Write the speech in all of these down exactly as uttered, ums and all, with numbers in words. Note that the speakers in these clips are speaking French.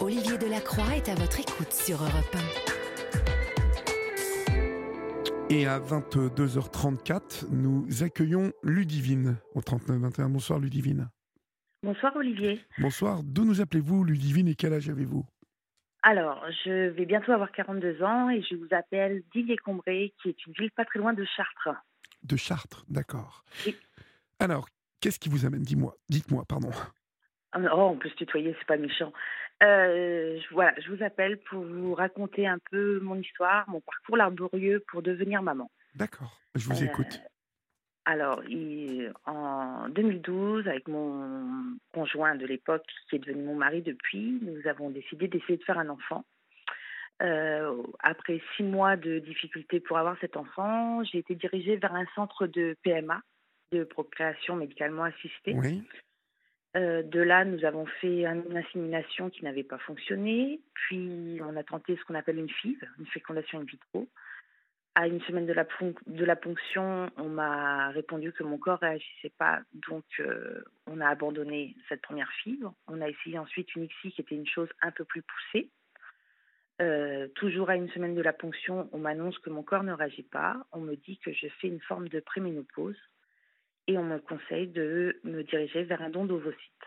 Olivier Delacroix est à votre écoute sur Europe un. Et à vingt-deux heures trente-quatre, nous accueillons Ludivine au trente-neuf vingt et un. Bonsoir Ludivine. Bonsoir Olivier. Bonsoir, d'où nous appelez-vous Ludivine et quel âge avez-vous? Alors, je vais bientôt avoir quarante-deux ans et je vous appelle d'Illé-Combré, qui est une ville pas très loin de Chartres. De Chartres, d'accord. Oui. Alors, qu'est-ce qui vous amène? Dis-moi, dites-moi, pardon. Oh, on peut se tutoyer, c'est pas méchant. Euh, je, voilà, je vous appelle pour vous raconter un peu mon histoire, mon parcours laborieux pour devenir maman. D'accord, je vous Euh, écoute. Alors, il- en deux mille douze, avec mon conjoint de l'époque, qui est devenu mon mari depuis, nous avons décidé d'essayer de faire un enfant. Euh, après six mois de difficultés pour avoir cet enfant, j'ai été dirigée vers un centre de P M A, de procréation médicalement assistée. Oui, Euh, de là, nous avons fait une insémination qui n'avait pas fonctionné. Puis, on a tenté ce qu'on appelle une F I V, une fécondation in vitro. À une semaine de la, pon- de la ponction, on m'a répondu que mon corps ne réagissait pas. Donc, euh, on a abandonné cette première F I V. On a essayé ensuite une I C S I qui était une chose un peu plus poussée. Euh, toujours à une semaine de la ponction, on m'annonce que mon corps ne réagit pas. On me dit que je fais une forme de préménopause et on me conseille de me diriger vers un don d'ovocytes.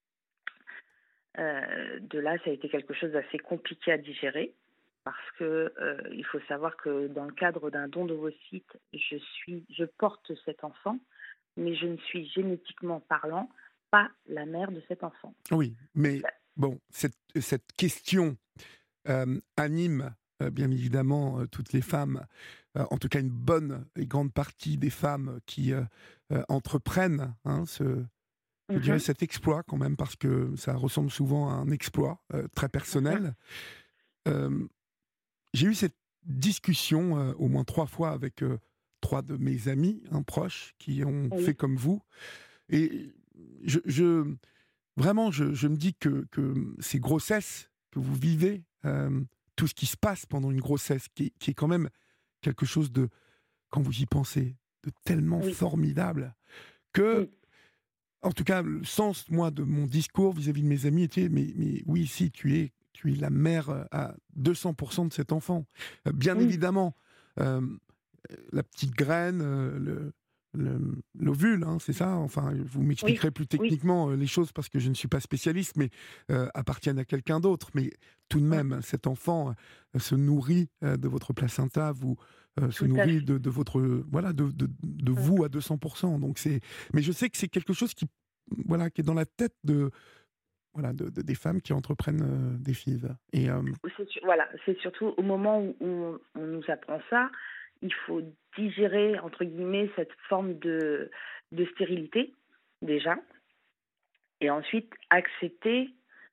Euh, de là, ça a été quelque chose d'assez compliqué à digérer parce que euh, il faut savoir que dans le cadre d'un don d'ovocytes, je suis, je porte cet enfant, mais je ne suis génétiquement parlant pas la mère de cet enfant. oui, mais bon, cette, cette question euh, anime euh, bien évidemment euh, toutes les femmes, euh, en tout cas une bonne et grande partie des femmes qui euh, euh, entreprennent hein, ce, je dirais Mhm. cet exploit quand même, parce que ça ressemble souvent à un exploit euh, très personnel. Euh, j'ai eu cette discussion euh, au moins trois fois avec euh, trois de mes amis hein, proches qui ont Oui. fait comme vous. Et je, je- vraiment, je, je me dis que, que ces grossesses que vous vivez, euh, tout ce qui se passe pendant une grossesse, qui, est- qui est quand même quelque chose de, quand vous y pensez, de tellement Oui. formidable, que Oui. en tout cas, le sens, moi, de mon discours vis-à-vis de mes amis était, mais, mais oui, si, tu es, tu es la mère euh, à deux cents pour cent de cet enfant. Euh, bien Oui. évidemment, euh, la petite graine, euh, le, le- l'ovule, hein, c'est ça. Enfin, vous Oui. m'expliquerez plus Oui. techniquement euh, les choses parce que je ne suis pas spécialiste, mais euh, appartiennent à quelqu'un d'autre. Mais tout de même, cet enfant euh, se nourrit euh, de votre placenta, vous euh, se Tout à nourrit fait. de, de votre, voilà, de, de, de Mm. vous à deux cents pour cent. Donc c'est, mais je sais que c'est quelque chose qui, voilà, qui est dans la tête de, voilà, de, de- des femmes qui entreprennent euh, des F I V. Et euh, C'est su- voilà, c'est surtout au moment où on, on nous apprend ça, il faut digérer, entre guillemets, cette forme de, de stérilité, déjà, et ensuite accepter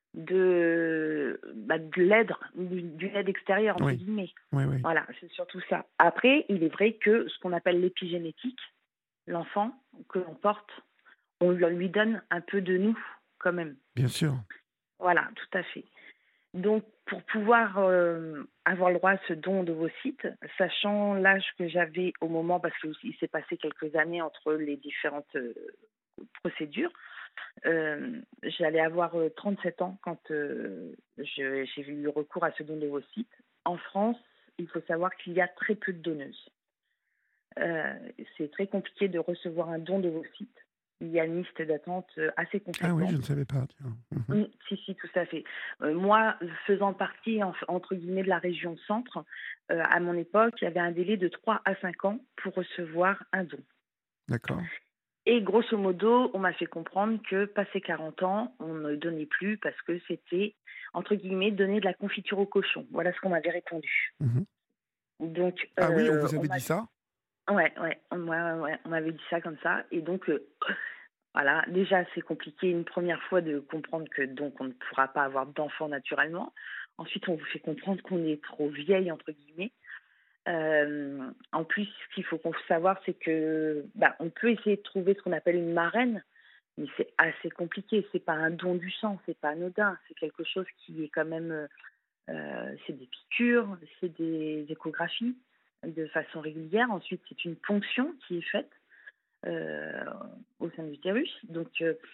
de, bah, de l'aide, d'une d'une aide extérieure, entre oui, guillemets. oui, oui, Voilà, c'est surtout ça. Après, il est vrai que ce qu'on appelle l'épigénétique, l'enfant que l'on porte, on lui donne un peu de nous, quand même. bien sûr. Voilà, tout à fait. Donc, pour pouvoir euh, avoir le droit à ce don d'ovocytes, sachant l'âge que j'avais au moment, parce qu'il s'est passé quelques années entre les différentes euh, procédures, euh, j'allais avoir euh, trente-sept ans quand euh, je- j'ai eu recours à ce don d'ovocytes. En France, il faut savoir qu'il y a très peu de donneuses. Euh, c'est très compliqué de recevoir un don d'ovocytes. Il y a une liste d'attente euh, assez Ah oui, je conséquente. ne savais pas. Tiens. Mhm. Mm, Si, si, tout à fait. Euh, moi, faisant partie, en- entre guillemets, de la région centre, euh, à mon époque, il y avait un délai de trois à cinq ans pour recevoir un don. D'accord. Et grosso modo, on m'a fait comprendre que, passé quarante ans, on ne donnait plus parce que c'était, entre guillemets, donner de la confiture au cochon. Voilà ce qu'on m'avait répondu. Mhm. Donc, Ah oui, on euh, vous on avait m'a dit ça? Ouais, ouais, ouais, ouais, ouais, on m'avait dit ça comme ça. Et donc, euh, voilà, déjà, c'est compliqué une première fois de comprendre que donc on ne pourra pas avoir d'enfant naturellement. Ensuite, on vous fait comprendre qu'on est trop vieille, entre guillemets. Euh, en plus, ce qu'il faut qu'on- savoir, c'est que bah, on peut essayer de trouver ce qu'on appelle une marraine, mais c'est assez compliqué. C'est pas un don du sang, c'est pas anodin. C'est quelque chose qui est quand même, euh, euh, c'est des piqûres, c'est des échographies de façon régulière. Ensuite, c'est une ponction qui est faite euh, au sein de l'utérus. Donc, euh, c'est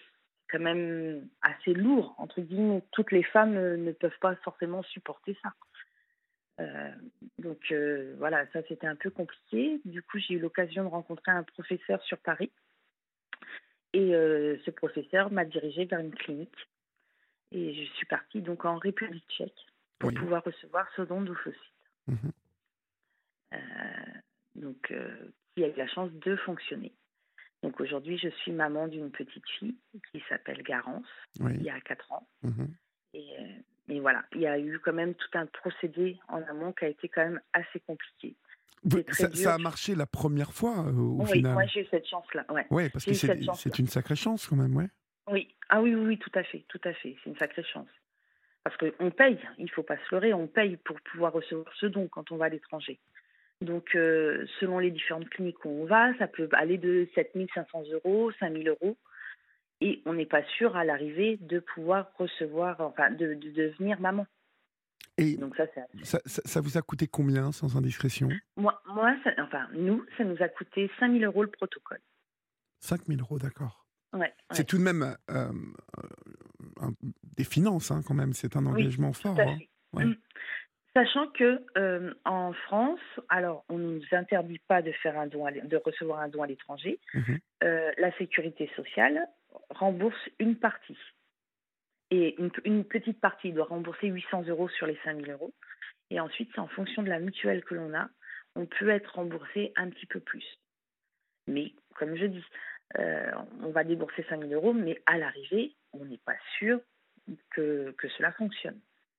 quand même assez lourd, entre guillemets. Toutes les femmes euh, ne peuvent pas forcément supporter ça. Euh, donc euh, voilà, ça c'était un peu compliqué. Du coup, j'ai eu l'occasion de rencontrer un professeur sur Paris. Et euh, ce professeur m'a dirigée vers une clinique. Et je suis partie donc en République tchèque pour Oui. pouvoir recevoir ce don d'ovocytes. Mhm. Euh, donc, euh, qui a eu la chance de fonctionner. Donc aujourd'hui, je suis maman d'une petite fille qui s'appelle Garance, il Oui. y a quatre ans. Mhm. Et, euh, et voilà, il y a eu quand même tout un procédé en amont qui a été quand même assez compliqué. Vous- C'est très Ça, ça dur. a marché la première fois, euh, au Oui, moi final. j'ai eu cette chance-là. Ouais. Ouais, parce que J'ai eu cette c'est chance-là. c'est une sacrée chance quand même, ouais. Oui, ah oui, oui, oui, tout à fait, tout à fait. C'est une sacrée chance. Parce qu'on paye, il ne faut pas se leurrer, on paye pour pouvoir recevoir ce don quand on va à l'étranger. Donc, euh, selon les différentes cliniques où on va, ça peut aller de sept mille cinq cents euros, cinq mille euros. Et on n'est pas sûr à l'arrivée de pouvoir recevoir, enfin, de, de devenir maman. Et Donc ça, c'est assez. ça, ça, ça vous a coûté combien, sans indiscrétion? Moi, moi ça, enfin, nous, ça nous a coûté cinq mille euros le protocole. cinq mille euros, d'accord. Ouais, C'est ouais. tout de même euh, un- des finances, hein, quand même. C'est un Oui, engagement tout fort. à Hein. fait. Ouais. Mm. Sachant que euh, en France, alors on ne nous interdit pas de faire un don, à l'é- de recevoir un don à l'étranger. Mhm. Euh, la sécurité sociale rembourse une partie. Et une, une petite partie doit rembourser huit cents euros sur les cinq mille euros. Et ensuite, c'est en fonction de la mutuelle que l'on a, on peut être remboursé un petit peu plus. Mais comme je dis, euh, on va débourser cinq mille euros, mais à l'arrivée, on n'est pas sûr que, que cela fonctionne.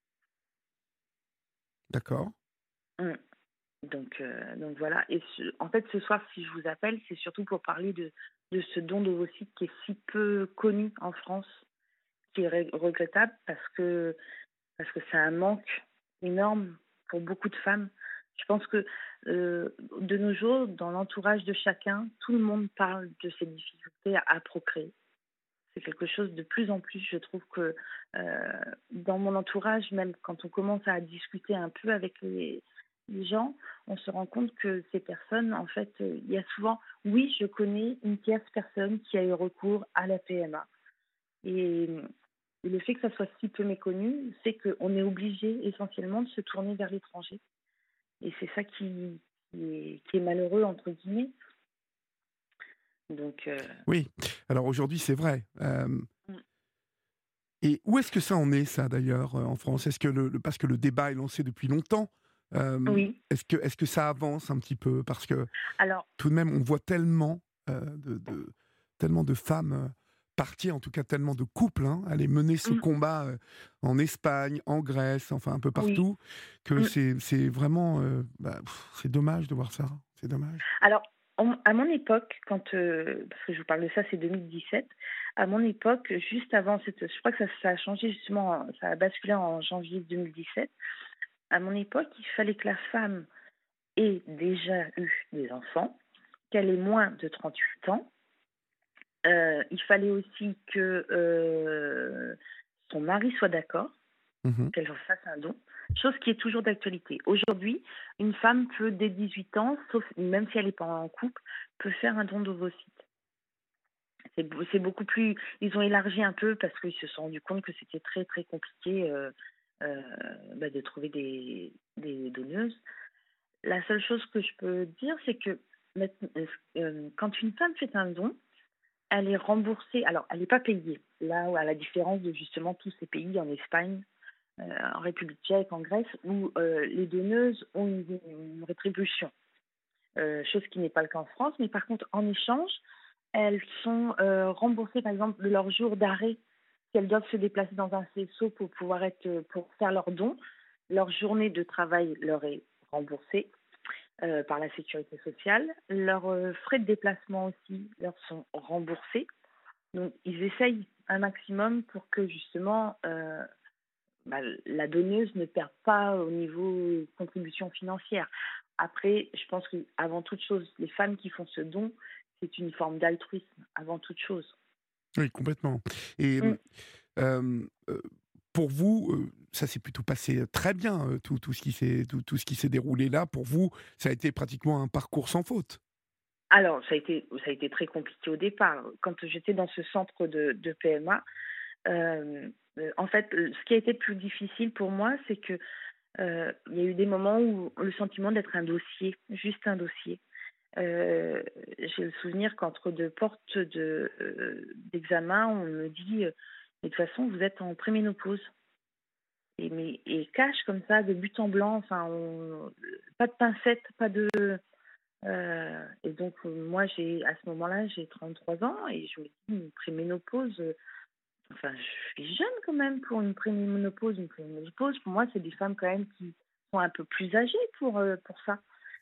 D'accord. Mm. Donc, euh, donc voilà. Et ce- en fait, ce soir, si je vous appelle, c'est surtout pour parler de, de ce don d'ovocytes qui est si peu connu en France, qui est ré- regrettable parce que parce que c'est un manque énorme pour beaucoup de femmes. Je pense que euh, de nos jours, dans l'entourage de chacun, tout le monde parle de ces difficultés à, à procréer. C'est quelque chose de plus en plus, je trouve que euh, dans mon entourage, même quand on commence à discuter un peu avec les, les gens, on se rend compte que ces personnes, en fait, euh, il y a souvent, oui, je connais une tierce personne qui a eu recours à la P M A. Et, et le fait que ça soit si peu méconnu, c'est qu'on est obligé essentiellement de se tourner vers l'étranger. Et c'est ça qui, qui, est, qui est malheureux, entre guillemets. Donc, euh, Oui. Alors aujourd'hui, c'est vrai. Euh, mm, et où est-ce que ça en est, ça, d'ailleurs, euh, en France? Est-ce que le, le- parce que le débat est lancé depuis longtemps, euh, oui. est-ce que, est-ce que ça avance un petit peu? Parce que Alors, tout de même, on voit tellement, euh, de, de- tellement de femmes euh, partir, en tout cas tellement de couples, hein, aller mener ce mm, combat euh, en Espagne, en Grèce, enfin un peu oui. partout, que Mm. c'est, c'est vraiment, euh, bah, pff, c'est dommage de voir ça. C'est dommage. Alors, en- à mon époque, quand, euh, parce que je vous parle de ça, c'est deux mille dix-sept, à mon époque, juste avant cette, je crois que ça, ça a changé justement, ça a basculé en janvier deux mille dix-sept. À mon époque, il fallait que la femme ait déjà eu des enfants, qu'elle ait moins de trente-huit ans. Euh, il fallait aussi que euh, son mari soit d'accord, Mhm. qu'elle fasse un don, chose qui est toujours d'actualité. Aujourd'hui, une femme peut, dès dix-huit ans, sauf même si elle n'est pas en couple, peut faire un don d'ovocytes. C'est, beau- c'est beaucoup plus. Ils ont élargi un peu parce qu'ils se sont rendus compte que c'était très très compliqué euh, euh, bah, de trouver des, des donneuses. La seule chose que je peux dire, c'est que maintenant, euh, quand une femme fait un don, elle est remboursée. Alors, elle n'est pas payée. Là, où, à la différence de justement tous ces pays, en Espagne, euh, en République tchèque, en Grèce, où euh, les donneuses ont une, une rétribution. Euh, chose qui n'est pas le cas en France. Mais par contre, en échange, elles sont euh, remboursées, par exemple, de leur jour d'arrêt, qu'elles doivent se déplacer dans un faisceau pour pouvoir être, pour faire leur don. Leur journée de travail leur est remboursée euh, par la sécurité sociale. Leurs euh, frais de déplacement aussi leur sont remboursés. Donc, ils essayent un maximum pour que justement euh, bah, la donneuse ne perd pas au niveau contribution financière. Après, je pense qu'avant toute chose, les femmes qui font ce don, c'est une forme d'altruisme, avant toute chose. Oui, complètement. Et Mm. euh, euh, pour vous, euh, ça s'est plutôt passé très bien, euh, tout, tout ce qui s'est tout, tout ce qui s'est déroulé là. Pour vous, ça a été pratiquement un parcours sans faute. Alors, ça a été, ça a été très compliqué au départ. Quand j'étais dans ce centre de, de P M A, euh, euh, en fait, ce qui a été plus difficile pour moi, c'est que euh, il y a eu des moments où le sentiment d'être un dossier, juste un dossier. Euh, j'ai le souvenir qu'entre deux portes de, euh, d'examen, on me dit, euh, mais de toute façon, vous êtes en préménopause. Et, mais, et cache comme ça, de but en blanc, enfin, on- pas de pincettes, pas de... euh, et donc, euh, moi, j'ai, à ce moment-là, j'ai trente-trois ans et je me dis, une préménopause, euh, enfin, je suis jeune quand même pour une préménopause. Une préménopause, pour moi, c'est des femmes quand même qui sont un peu plus âgées pour, euh, pour ça.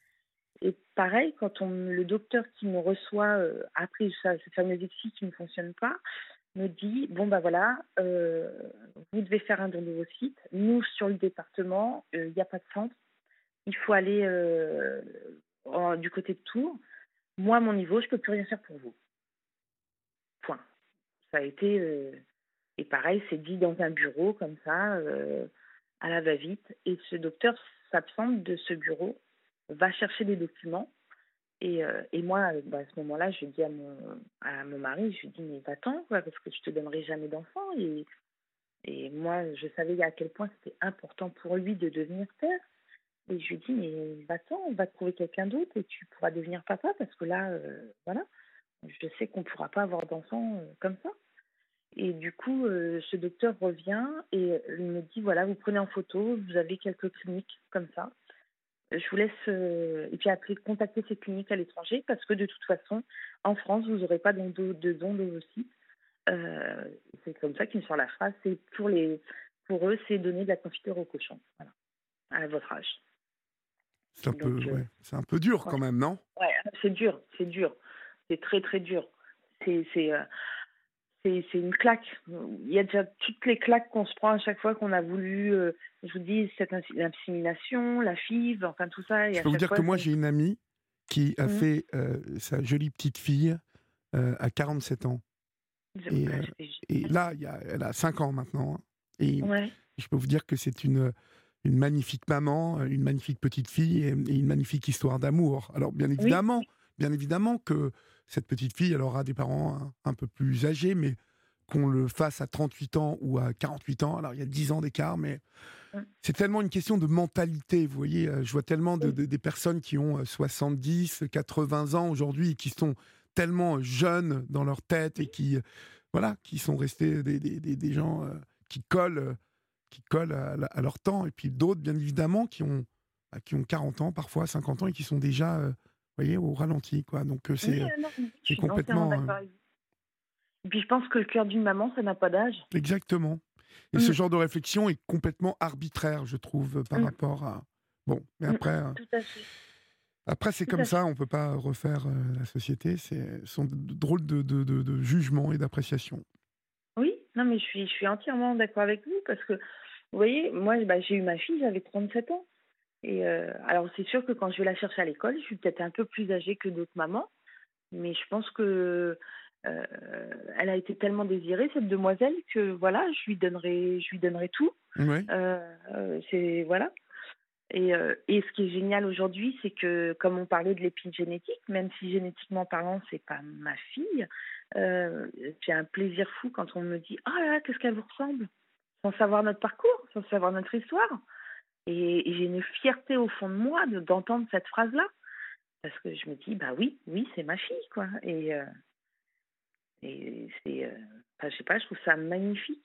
Et pareil, quand on, le docteur qui me reçoit euh, après ça, ce fameux exi qui ne fonctionne pas, me dit, bon ben voilà, euh, vous devez faire un don de vos sites. Nous, sur le département, il n'y a pas de centre. Il faut aller euh, en- du côté de Tours. Moi, à mon niveau, je ne peux plus rien faire pour vous. Point. Ça a été... euh, et pareil, c'est dit dans un bureau, comme ça, euh, à la va-vite. Et ce docteur s'absente de ce bureau, va chercher des documents. Et, euh, et moi, bah, à ce moment-là, je dis à mon, à mon mari, je lui dis, mais va-t'en, quoi, parce que je te donnerai jamais d'enfant. Et, et moi, je savais à quel point c'était important pour lui de devenir père. Et je lui dis, mais va-t'en, on va trouver quelqu'un d'autre et tu pourras devenir papa, parce que là, euh, voilà, je sais qu'on ne pourra pas avoir d'enfant euh, comme ça. Et du coup, euh, ce docteur revient et il me dit, voilà, vous prenez en photo, vous avez quelques cliniques comme ça. Je vous laisse, euh, et puis après, contacter ces cliniques à l'étranger parce que de toute façon, en France, vous n'aurez pas de don de don d'ovocytes. Euh, c'est comme ça qu'il me sort la phrase. C'est pour les, pour eux, c'est donner de la confiture au cochon, voilà, à votre âge. C'est un Donc, peu, euh, ouais, c'est un peu dur ouais, quand même, non? ouais, c'est dur, c'est dur, c'est très très dur. C'est, c'est, euh, c'est, c'est une claque. Il y a déjà toutes les claques qu'on se prend à chaque fois qu'on a voulu, euh, je vous dis, cette insi- l'insémination, la F I V, enfin tout ça, et Je à peux vous chaque dire fois, que moi, c'est... j'ai une amie qui a Mhm. fait euh, sa jolie petite fille euh, à quarante-sept ans. Je- Et, bah, euh, c'est et génial. là, il y a, elle a cinq ans maintenant, hein. Et Ouais. je peux vous dire que c'est une, une magnifique maman, une magnifique petite fille et, et une magnifique histoire d'amour. Alors, bien Oui, évidemment, bien évidemment que cette petite fille, elle aura des parents un, un peu plus âgés, mais qu'on le fasse à trente-huit ans ou à quarante-huit ans, alors il y a dix ans d'écart, mais mm, c'est tellement une question de mentalité. Vous voyez, euh, je vois tellement de, oui, de- des personnes qui ont euh, soixante-dix, quatre-vingts ans aujourd'hui et qui sont tellement jeunes dans leur tête et oui. qui, euh, voilà, qui sont restés des, des- des- des gens euh, qui collent, euh, qui collent à, la- à leur temps. Et puis d'autres, bien évidemment, qui ont, bah, qui ont quarante ans, parfois cinquante ans et qui sont déjà, euh, vous voyez, au ralenti, quoi. Donc euh, Oui, c'est, euh, euh, non, oui, je c'est suis entièrement complètement, euh, d'accord avec vous. Et puis je pense que le cœur d'une maman, ça n'a pas d'âge. exactement. Et ce Mm, genre de réflexion est complètement arbitraire, je trouve, euh, par mm, rapport à. Bon, mais mm, après. euh, tout à fait, Après, c'est tout comme à ça, fait. on ne peut pas refaire euh, la société. C'est, ce sont de de drôles de, de, de, de jugements et d'appréciations. Oui, non, mais je suis, je suis entièrement d'accord avec vous parce que, vous voyez, moi, bah, j'ai eu ma fille, j'avais trente-sept ans. Et euh, alors, c'est sûr que quand je vais la chercher à l'école, je suis peut-être un peu plus âgée que d'autres mamans, mais je pense que euh, elle a été tellement désirée, cette demoiselle, que voilà, je lui donnerai, je lui donnerai tout. Oui, Euh, euh, c'est voilà. Et, euh, et ce qui est génial aujourd'hui, c'est que, comme on parlait de l'épigénétique, même si génétiquement parlant, c'est pas ma fille, euh, j'ai un plaisir fou quand on me dit « Ah là là, qu'est-ce qu'elle vous ressemble ?» sans savoir notre parcours, sans savoir notre histoire. Et, et j'ai une fierté au fond de moi de- d'entendre cette phrase-là. Parce que je me dis « Bah oui, oui, c'est ma fille, quoi. » Et, euh, et c'est... euh, enfin, je sais pas, je trouve ça magnifique.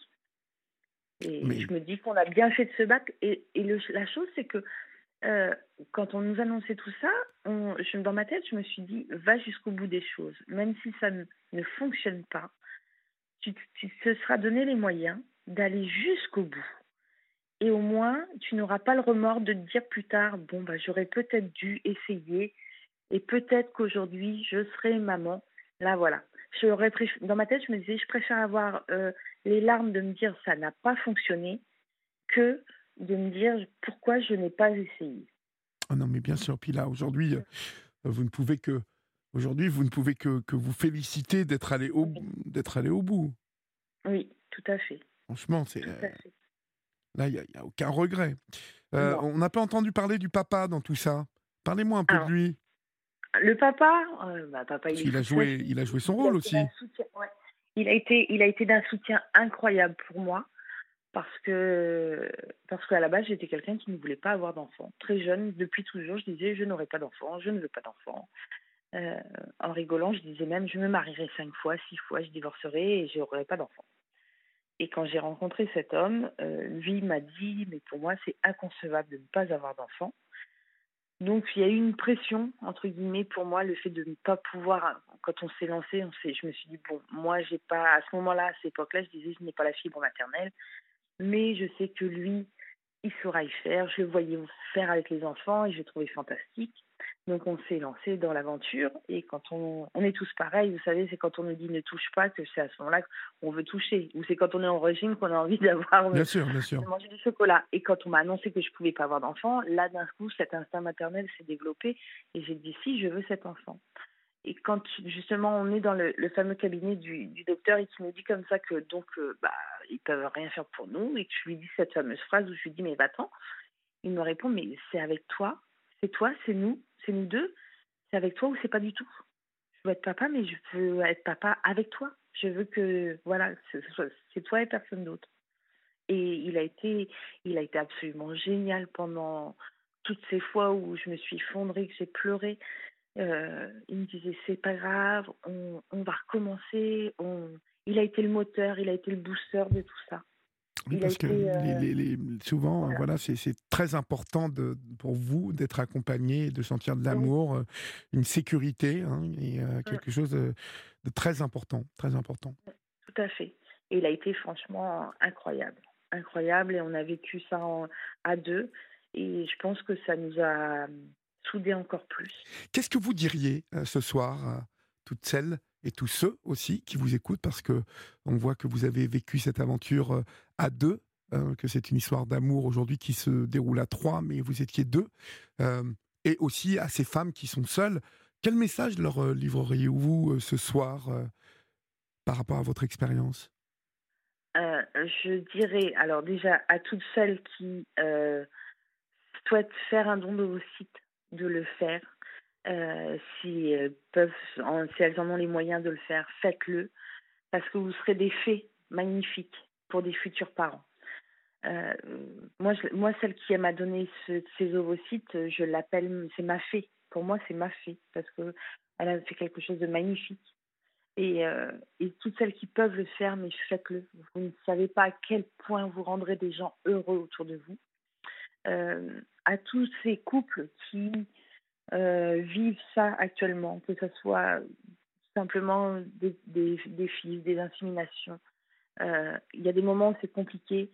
Et mais je me dis qu'on a bien fait de se battre. Et, et le- la chose, c'est que Euh, quand on nous annonçait tout ça, on, je, dans ma tête, je me suis dit, va jusqu'au bout des choses. Même si ça ne, ne fonctionne pas, tu, tu te seras donné les moyens d'aller jusqu'au bout. Et au moins, tu n'auras pas le remords de te dire plus tard, bon, bah, j'aurais peut-être dû essayer et peut-être qu'aujourd'hui, je serai maman. Là, voilà. J'aurais préf- Dans ma tête, je me disais, je préfère avoir euh, les larmes de me dire, ça n'a pas fonctionné, que de me dire, pourquoi je n'ai pas essayé. ah non, mais bien sûr. Puis là, aujourd'hui, euh, vous ne pouvez que aujourd'hui, vous ne pouvez que, que vous féliciter d'être allé au Oui, d'être allé au bout. oui, tout à fait. Franchement, c'est Tout euh, à fait. là, il y, a y a aucun regret. Euh, Non. on n'a pas entendu parler du papa dans tout ça. Parlez-moi un peu de Alors, lui. Le papa, heu, bah, papa, il Parce est qu'il a fou de sa joué fille. il a joué son Il a rôle été aussi. d'un soutien ouais. Il a été il a été d'un soutien incroyable pour moi parce que parce qu'à la base, j'étais quelqu'un qui ne voulait pas avoir d'enfant. Très jeune, depuis toujours, je disais: «Je n'aurai pas d'enfant, je ne veux pas d'enfant». Heu, en rigolant, je disais même: «Je me marierai cinq fois, six fois, je divorcerai et j'aurai pas d'enfant». Et quand j'ai rencontré cet homme, heu, lui m'a dit: «Mais pour moi, c'est inconcevable de ne pas avoir d'enfant». Donc il y a eu une «pression» entre guillemets pour moi, le fait de ne pas pouvoir quand on s'est lancé, on s'est je me suis dit: «Bon, moi j'ai pas» à ce moment-là, à cette époque-là, je disais: «Je n'ai pas la fibre maternelle, mais je sais que lui, il saura y faire». Je le voyais faire avec les enfants et je le trouvais fantastique. Donc on s'est lancé dans l'aventure et quand on on est tous pareils, vous savez, c'est quand on nous dit: «Ne touche pas» que c'est à ce moment-là qu'on veut toucher ou c'est quand on est en régime qu'on a envie d'avoir, Bien heu, sûr, bien de sûr. manger du chocolat et quand on m'a annoncé que je pouvais pas avoir d'enfant, là d'un coup cet instinct maternel s'est développé et j'ai dit: «Si, je veux cet enfant». Et quand justement on est dans le le fameux cabinet du du docteur et qu'il nous dit comme ça que donc heu, bah, ils peuvent rien faire pour nous et que je lui dis cette fameuse phrase où je lui dis: «Mais va-t'en», il me répond: «Mais c'est avec toi, c'est toi, c'est nous, c'est nous deux, c'est avec toi ou c'est pas du tout. Je veux être papa, mais je veux être papa avec toi. Je veux que voilà, ce soit c'est toi et personne d'autre». Et il a été il a été absolument génial pendant toutes ces fois où je me suis effondrée, que j'ai pleuré. Heu, il me disait: «C'est pas grave, on on va recommencer». On Il a été le moteur, il a été le booster de tout ça. Oui, Il a parce que été, les heu, les les souvent, voilà. voilà, c'est c'est très important de pour vous d'être accompagné, de sentir de Oui, l'amour, heu, une sécurité, hein et heu, mmh, quelque chose de de très important, très important. tout à fait. Et il a été franchement incroyable, incroyable et on a vécu ça en à deux et je pense que ça nous a, mmh, soudés encore plus. Qu'est-ce que vous diriez, heu, ce soir, à toutes celles et tous ceux aussi qui vous écoutent? Parce que on voit que vous avez vécu cette aventure, heu, à deux, heu, que c'est une histoire d'amour aujourd'hui qui se déroule à trois, mais vous étiez deux. Hem et aussi à ces femmes qui sont seules. Quel message leur, heu, livreriez-vous, heu, ce soir, heu, par rapport à votre expérience? Heu, je dirais alors déjà à toutes celles qui, heu, souhaitent faire un don d'ovocytes, de le faire. Heu, si elles peuvent en si elles en ont les moyens de le faire, faites-le parce que vous serez des fées magnifiques pour des futurs parents. Heu, moi je moi celle qui m'a donné ce ces ovocytes, je l'appelle c'est ma fée. Pour moi, c'est ma fée parce qu'elle a fait quelque chose de magnifique et heu et toutes celles qui peuvent le faire, mais faites-le. Vous ne savez pas à quel point vous rendrez des gens heureux autour de vous. Hem, à tous ces couples qui, heu, vivent ça actuellement, que ce soit simplement des des des fils, des inséminations. Heu, il y a des moments où c'est compliqué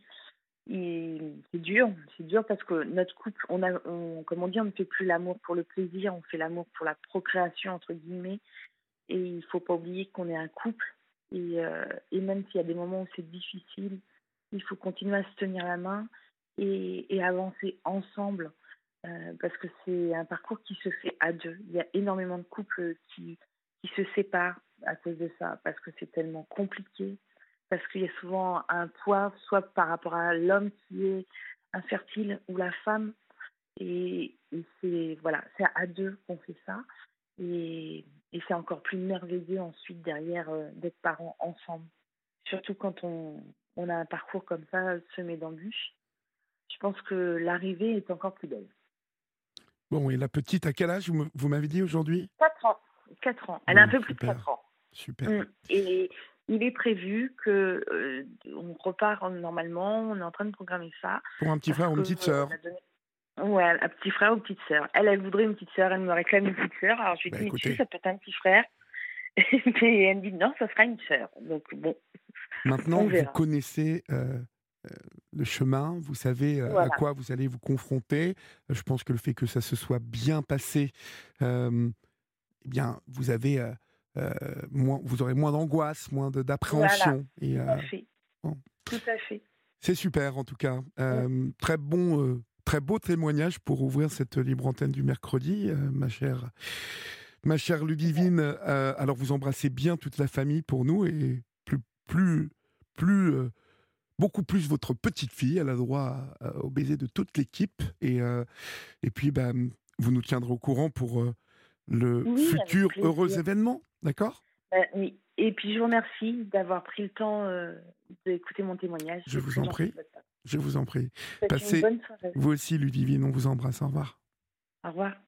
et c'est dur, c'est dur parce que notre couple, on a on comme on dit, on ne fait plus l'amour pour le plaisir, on fait l'amour pour la «procréation» entre guillemets et il faut pas oublier qu'on est un couple et heu et même s'il y a des moments où c'est difficile, il faut continuer à se tenir la main et et avancer ensemble, heu, parce que c'est un parcours qui se fait à deux. Il y a énormément de couples qui qui se séparent à cause de ça, parce que c'est tellement compliqué, parce qu'il y a souvent un poids, soit par rapport à l'homme qui est infertile ou la femme et et c'est voilà, c'est à deux qu'on fait ça et et c'est encore plus merveilleux ensuite derrière, heu, d'être parents ensemble. Surtout quand on on a un parcours comme ça, semé d'embûches. Je pense que l'arrivée est encore plus belle. Bon et la petite, à quel âge vous me vous m'avez dit aujourd'hui? quatre ans, quatre ans. Elle a un Bon, peu plus de super, quatre ans. super. Mmh et il est prévu que, heu, on repart en normalement, on est en train de programmer ça Pour un petit parce peu ou une petite qu'on sœur? a donné ouais, un petit frère ou petite sœur. Elle, elle voudrait une petite sœur, elle me réclame une petite sœur. Alors je lui Bah, dis: «Mais tu sais, écoutez, ça peut être un petit frère». Et elle me dit: «Non, ça sera une sœur». Donc bon, maintenant on vous verra. connaissez, heu le chemin, vous savez, heu, à Voilà. quoi vous allez vous confronter. Heu, je pense que le fait que ça se soit bien passé, hem, eh bien, vous avez, heu heu, moins vous aurez moins d'angoisse, moins de Voilà, d'appréhension et tout à heu, fait, bon, tout à fait. c'est super en tout cas. Mmh. Hem, très bon, heu, très beau témoignage pour ouvrir cette libre antenne du mercredi, heu, ma chère ma chère Ludivine. Heu, alors vous embrassez bien toute la famille pour nous et plus plus plus, heu beaucoup plus votre petite fille, elle a droit à- au baiser de toute l'équipe et, euh, et puis bah, vous nous tiendrez au courant pour, euh, le Oui, avec futur heureux plaisir. événement, d'accord? Bah, oui. Et puis je vous remercie d'avoir pris le temps euh, d'écouter mon témoignage. Je C'est vous très en gentil prie, de votre part. je vous en prie. Je vous souhaite une Passez, bonne soirée. vous aussi, Ludivine, on vous embrasse, au revoir. Au revoir.